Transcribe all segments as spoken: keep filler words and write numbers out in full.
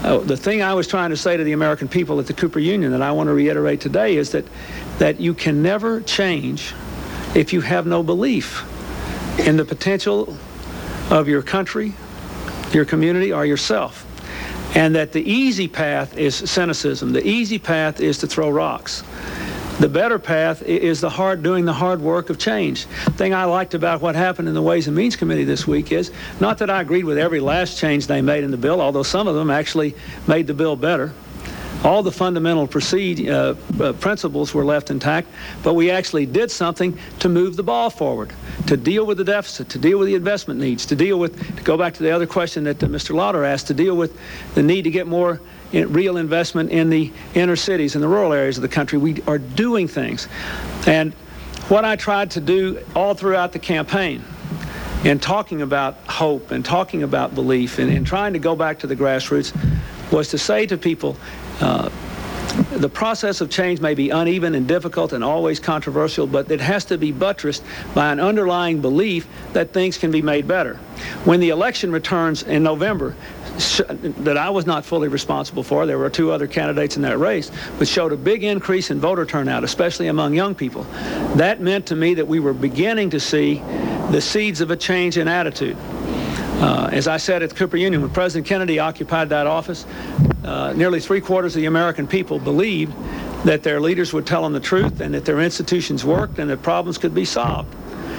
uh, the thing I was trying to say to the American people at the Cooper Union that I want to reiterate today is that, that you can never change if you have no belief in the potential of your country, your community, or yourself. And that the easy path is cynicism. The easy path is to throw rocks. The better path is the hard, doing the hard work of change. The thing I liked about what happened in the Ways and Means Committee this week is, not that I agreed with every last change they made in the bill, although some of them actually made the bill better. All the fundamental proceed, uh, uh, principles were left intact, but we actually did something to move the ball forward, to deal with the deficit, to deal with the investment needs, to deal with, to go back to the other question that uh, Mister Lauder asked, to deal with the need to get more in, real investment in the inner cities and the rural areas of the country. We are doing things. And what I tried to do all throughout the campaign, in talking about hope and talking about belief and, and trying to go back to the grassroots, was to say to people, uh, the process of change may be uneven and difficult and always controversial, but it has to be buttressed by an underlying belief that things can be made better. When the election returns in November, that I was not fully responsible for, there were two other candidates in that race, but showed a big increase in voter turnout, especially among young people. That meant to me that we were beginning to see the seeds of a change in attitude. Uh, as I said at the Cooper Union, when President Kennedy occupied that office, uh, nearly three quarters of the American people believed that their leaders would tell them the truth and that their institutions worked and that problems could be solved.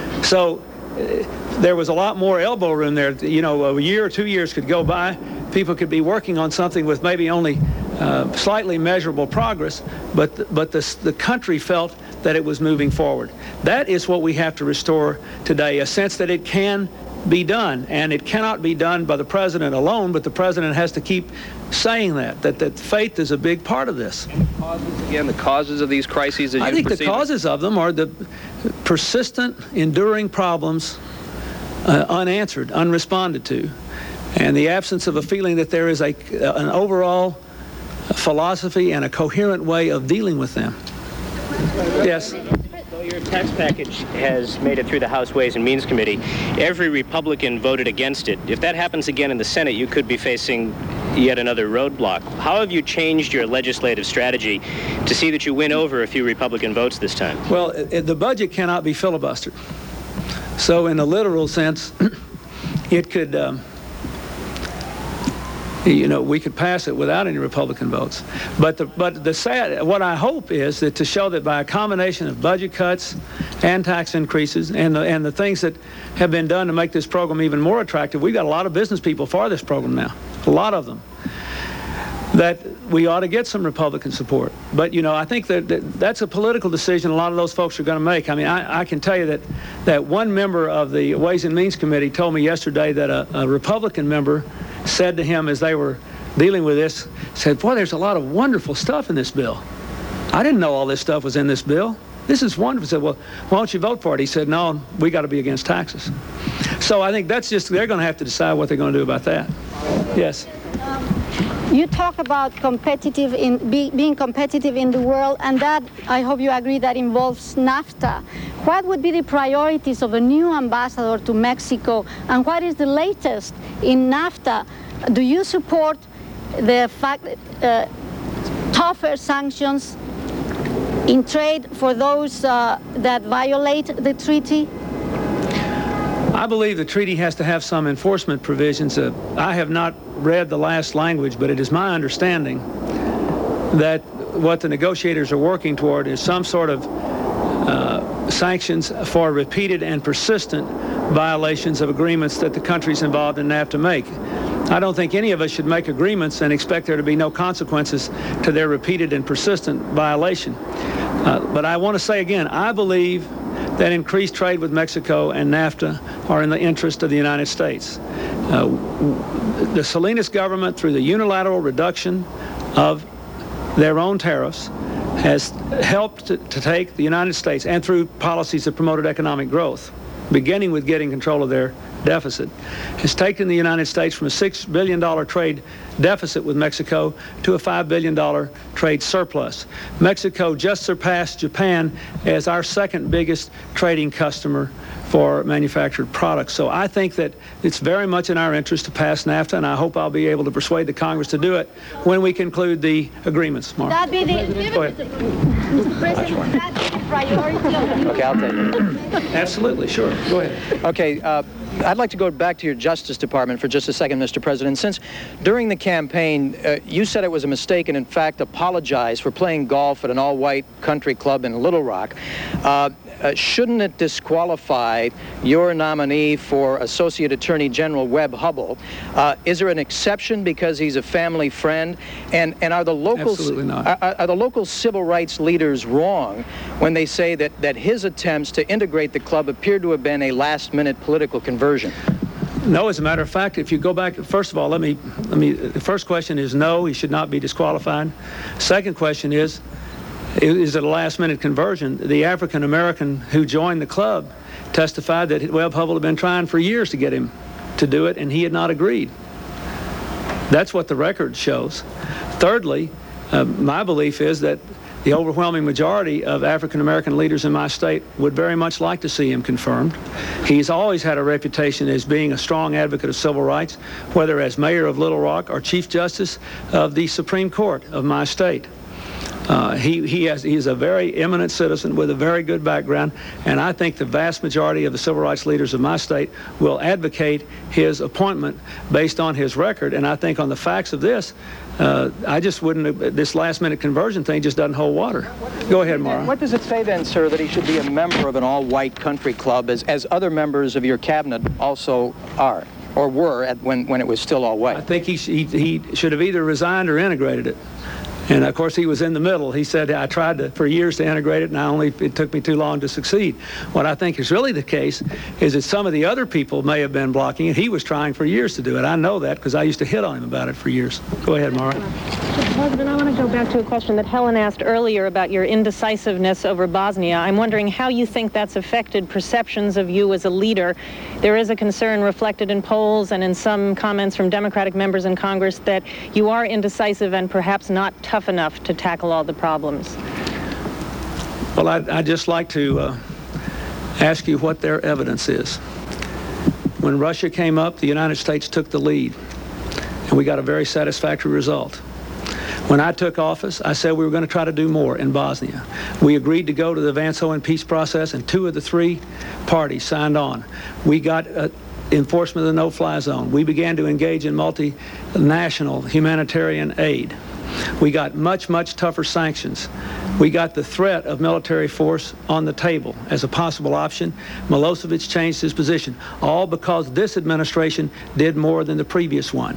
So uh, there was a lot more elbow room there. You know, a year or two years could go by, people could be working on something with maybe only uh, slightly measurable progress, but, th but the, the country felt that it was moving forward. That is what we have to restore today, a sense that it can be done, and it cannot be done by the president alone, but the president has to keep saying that, that, that faith is a big part of this. And the causes, again, the causes of these crises, as I you think the perceive causes of them are the persistent, enduring problems uh, unanswered, unresponded to, and the absence of a feeling that there is a, an overall philosophy and a coherent way of dealing with them. Yes? Your tax package has made it through the House Ways and Means Committee. Every Republican voted against it. If that happens again in the Senate, you could be facing yet another roadblock. How have you changed your legislative strategy to see that you win over a few Republican votes this time? Well, it, the budget cannot be filibustered. So in a literal sense, it could, um, you know, we could pass it without any Republican votes. But the, but the sad, what I hope is that to show that by a combination of budget cuts and tax increases and the, and the things that have been done to make this program even more attractive, we've got a lot of business people for this program now, a lot of them, that we ought to get some Republican support. But, you know, I think that, that that's a political decision a lot of those folks are going to make. I mean, I, I can tell you that, that one member of the Ways and Means Committee told me yesterday that a, a Republican member said to him as they were dealing with this, said, boy, there's a lot of wonderful stuff in this bill. I didn't know all this stuff was in this bill. This is wonderful. I said, well, why don't you vote for it? He said, no, we got to be against taxes. So I think that's just, they're going to have to decide what they're going to do about that. Yes. You talk about competitive in be, being competitive in the world, and that, I hope you agree, that involves NAFTA. What would be the priorities of a new ambassador to Mexico, and what is the latest in NAFTA? Do you support the fact that uh, tougher sanctions in trade for those uh, that violate the treaty? I believe the treaty has to have some enforcement provisions. Uh, I have not read the last language, but it is my understanding that what the negotiators are working toward is some sort of uh, sanctions for repeated and persistent violations of agreements that the countries involved in NAFTA make. I don't think any of us should make agreements and expect there to be no consequences to their repeated and persistent violation. Uh, but I want to say again, I believe that increased trade with Mexico and NAFTA are in the interest of the United States. Uh, the Salinas government, through the unilateral reduction of their own tariffs, has helped to, to take the United States, and through policies that promoted economic growth, beginning with getting control of their deficit has taken the United States from a six billion dollars trade deficit with Mexico to a five billion dollars trade surplus. Mexico just surpassed Japan as our second biggest trading customer for manufactured products. So I think that it's very much in our interest to pass NAFTA, and I hope I'll be able to persuade the Congress to do it when we conclude the agreements. Mark. That be the, Go ahead. Mister President, that be the priority of the Okay, I'll take it. Absolutely, sure. Go ahead. Okay, uh, I'd like to go back to your Justice Department for just a second, Mister President. Since during the campaign, uh, you said it was a mistake and, in fact, apologized for playing golf at an all-white country club in Little Rock. Uh, uh, shouldn't it disqualify your nominee for Associate Attorney General Webb Hubbell? Uh, is there an exception because he's a family friend? And, and are the local Absolutely not. Are, are the local civil rights leaders wrong when they say that, that his attempts to integrate the club appear to have been a last-minute political conversion? No, as a matter of fact, if you go back, first of all, let me, let me, the first question is no, he should not be disqualified. Second question is, is it a last-minute conversion? The African-American who joined the club testified that Webb Hubbell had been trying for years to get him to do it, and he had not agreed. That's what the record shows. Thirdly, uh, my belief is that the overwhelming majority of African-American leaders in my state would very much like to see him confirmed. He's always had a reputation as being a strong advocate of civil rights, whether as mayor of Little Rock or Chief Justice of the Supreme Court of my state. Uh, he, he has, he's a very eminent citizen with a very good background, and I think the vast majority of the civil rights leaders of my state will advocate his appointment based on his record. And I think on the facts of this, uh, I just wouldn't, this last-minute conversion thing just doesn't hold water. Go ahead, Mara. What does it say then, sir, that he should be a member of an all-white country club, as, as other members of your cabinet also are, or were at, when, when it was still all-white? I think he, he, he should have either resigned or integrated it. And of course, he was in the middle. He said, I tried to, for years to integrate it, and I only, it took me too long to succeed. What I think is really the case is that some of the other people may have been blocking it. He was trying for years to do it. I know that because I used to hit on him about it for years. Go ahead, Mara. Mister President, I want to go back to a question that Helen asked earlier about your indecisiveness over Bosnia. I'm wondering how you think that's affected perceptions of you as a leader. There is a concern reflected in polls and in some comments from Democratic members in Congress that you are indecisive and perhaps not tough enough to tackle all the problems. Well, I'd, I'd just like to uh, ask you what their evidence is. When Russia came up, the United States took the lead, and we got a very satisfactory result. When I took office, I said we were going to try to do more in Bosnia. We agreed to go to the Vance-Owen peace process, and two of the three parties signed on. We got uh, enforcement of the no-fly zone. We began to engage in multinational humanitarian aid. We got much, much tougher sanctions. We got the threat of military force on the table as a possible option. Milosevic changed his position, all because this administration did more than the previous one.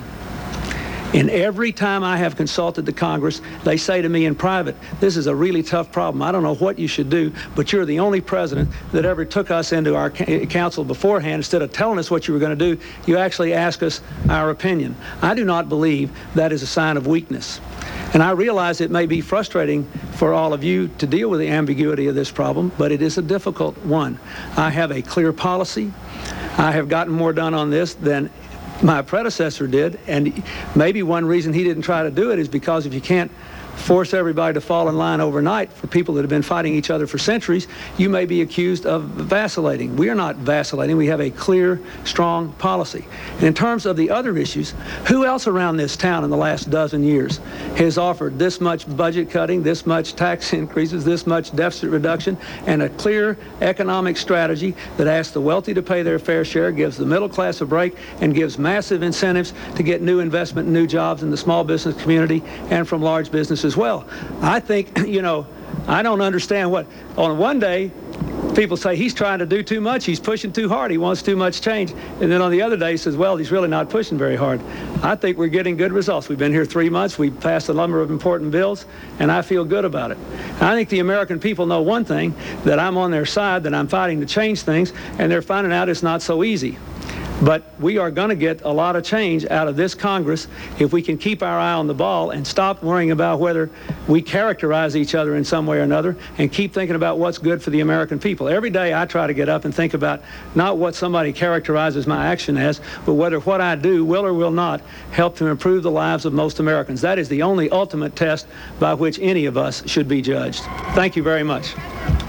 And every time I have consulted the Congress, they say to me in private, this is a really tough problem. I don't know what you should do, but you're the only president that ever took us into our council beforehand. Instead of telling us what you were going to do, you actually ask us our opinion. I do not believe that is a sign of weakness. And I realize it may be frustrating for all of you to deal with the ambiguity of this problem, but it is a difficult one. I have a clear policy. I have gotten more done on this than my predecessor did, and maybe one reason he didn't try to do it is because if you can't force everybody to fall in line overnight for people that have been fighting each other for centuries, you may be accused of vacillating. We are not vacillating. We have a clear, strong policy. And in terms of the other issues, who else around this town in the last dozen years has offered this much budget cutting, this much tax increases, this much deficit reduction, and a clear economic strategy that asks the wealthy to pay their fair share, gives the middle class a break, and gives massive incentives to get new investment and new jobs in the small business community and from large businesses as well. I think, you know, I don't understand what, on one day, people say he's trying to do too much, he's pushing too hard, he wants too much change. And then on the other day, he says, well, he's really not pushing very hard. I think we're getting good results. We've been here three months, we've passed a number of important bills, and I feel good about it. And I think the American people know one thing, that I'm on their side, that I'm fighting to change things, and they're finding out it's not so easy. But we are going to get a lot of change out of this Congress if we can keep our eye on the ball and stop worrying about whether we characterize each other in some way or another, and keep thinking about what's good for the American people. Every day I try to get up and think about not what somebody characterizes my action as, but whether what I do will or will not help to improve the lives of most Americans. That is the only ultimate test by which any of us should be judged. Thank you very much.